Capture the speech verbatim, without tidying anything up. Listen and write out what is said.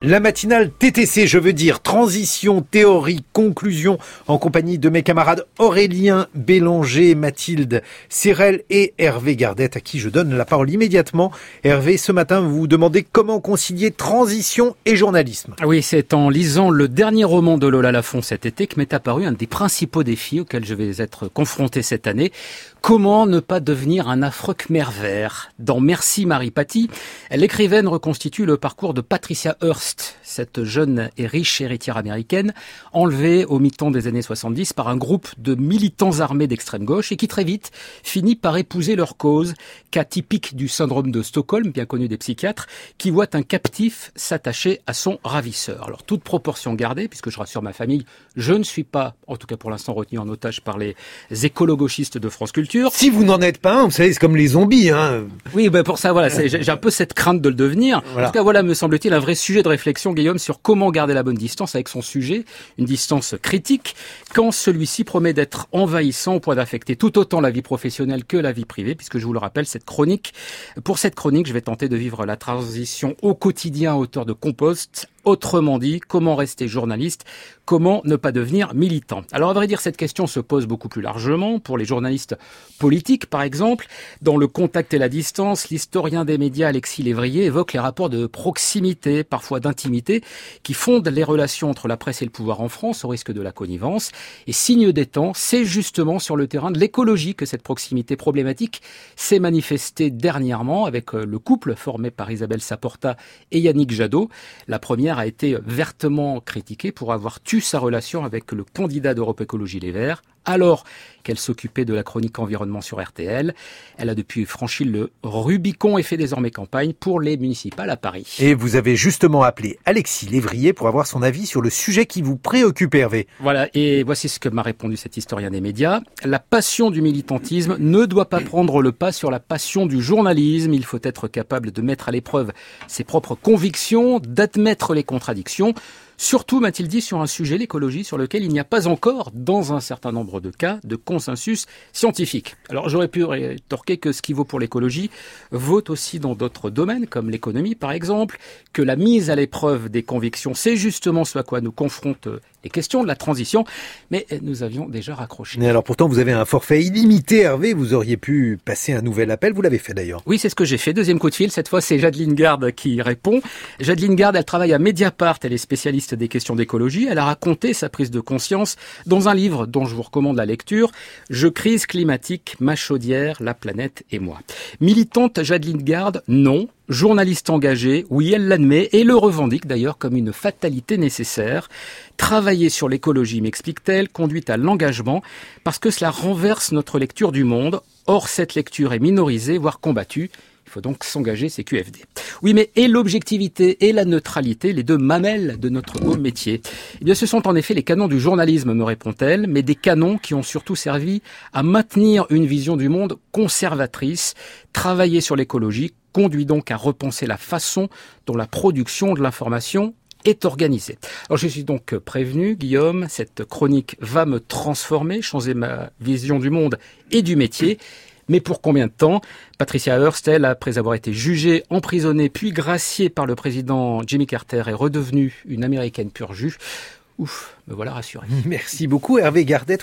La matinale T T C, je veux dire transition, théorie, conclusion, en compagnie de mes camarades Aurélien Bélanger, Mathilde Sérel et Hervé Gardette, à qui je donne la parole immédiatement. Hervé, ce matin, vous vous demandez comment concilier transition et journalisme. Oui, c'est en lisant le dernier roman de Lola Lafont cet été que m'est apparu un des principaux défis auxquels je vais être confronté cette année. Comment ne pas devenir un affreux Khmer vert ? Dans Merci Marie Paty, l'écrivaine reconstitue le parcours de Patricia Hearst, cette jeune et riche héritière américaine, enlevée au mi-temps des années soixante-dix par un groupe de militants armés d'extrême gauche et qui très vite finit par épouser leur cause, cas typique du syndrome de Stockholm, bien connu des psychiatres, qui voit un captif s'attacher à son ravisseur. Alors, toute proportion gardée, puisque je rassure ma famille, je ne suis pas, en tout cas pour l'instant, retenu en otage par les écolo-gauchistes de France Culture. Si vous n'en êtes pas un, vous savez, c'est comme les zombies, hein. Oui, ben pour ça, voilà, c'est, j'ai un peu cette crainte de le devenir. Voilà. En tout cas, voilà, me semble-t-il, un vrai sujet de réflexion, Guillaume, sur comment garder la bonne distance avec son sujet, une distance critique, quand celui-ci promet d'être envahissant au point d'affecter tout autant la vie professionnelle que la vie privée, puisque je vous le rappelle, cette chronique, pour cette chronique, je vais tenter de vivre la transition au quotidien à hauteur de compost. Autrement dit, comment rester journaliste ? Comment ne pas devenir militant ? Alors, à vrai dire, cette question se pose beaucoup plus largement pour les journalistes politiques, par exemple. Dans Le Contact et la distance, l'historien des médias Alexis Lévrier évoque les rapports de proximité, parfois d'intimité, qui fondent les relations entre la presse et le pouvoir en France, au risque de la connivence. Et signe des temps, c'est justement sur le terrain de l'écologie que cette proximité problématique s'est manifestée dernièrement avec le couple formé par Isabelle Saporta et Yannick Jadot. La première a été vertement critiquée pour avoir tué sa relation avec le candidat d'Europe Écologie Les Verts, alors qu'elle s'occupait de la chronique environnement sur R T L. Elle a depuis franchi le Rubicon et fait désormais campagne pour les municipales à Paris. Et vous avez justement appelé Alexis Lévrier pour avoir son avis sur le sujet qui vous préoccupe, Hervé. Voilà, et voici ce que m'a répondu cet historien des médias. La passion du militantisme ne doit pas prendre le pas sur la passion du journalisme. Il faut être capable de mettre à l'épreuve ses propres convictions, d'admettre les contradictions. Surtout, m'a-t-il dit, sur un sujet, l'écologie, sur lequel il n'y a pas encore, dans un certain nombre de cas, de consensus scientifique. Alors j'aurais pu rétorquer que ce qui vaut pour l'écologie vaut aussi dans d'autres domaines, comme l'économie par exemple, que la mise à l'épreuve des convictions, c'est justement ce à quoi nous confrontent les questions de la transition, mais nous avions déjà raccroché. Mais alors pourtant, vous avez un forfait illimité, Hervé, vous auriez pu passer un nouvel appel, vous l'avez fait d'ailleurs. Oui, c'est ce que j'ai fait, deuxième coup de fil, cette fois c'est Jadeline Garde qui répond. Jadeline Garde, elle travaille à Mediapart, elle est spécialiste des questions d'écologie, elle a raconté sa prise de conscience dans un livre dont je vous recommande la lecture, Je crise climatique, ma chaudière, la planète et moi. Militante Jadeline Garde, non. Journaliste engagée, oui, elle l'admet et le revendique d'ailleurs comme une fatalité nécessaire. Travailler sur l'écologie, m'explique-t-elle, conduit à l'engagement parce que cela renverse notre lecture du monde. Or, cette lecture est minorisée, voire combattue. Il faut donc s'engager, c'est Q F D. Oui, mais et l'objectivité et la neutralité, les deux mamelles de notre beau métier. Eh bien, ce sont en effet les canons du journalisme, me répond-elle, mais des canons qui ont surtout servi à maintenir une vision du monde conservatrice. Travailler sur l'écologie conduit donc à repenser la façon dont la production de l'information est organisée. Alors je suis donc prévenu, Guillaume, cette chronique va me transformer, changer ma vision du monde et du métier. Mais pour combien de temps ? Patricia Hearst, elle, après avoir été jugée, emprisonnée, puis graciée par le président Jimmy Carter, est redevenue une américaine pure jus. Ouf, me voilà rassuré. Merci beaucoup Hervé Gardette.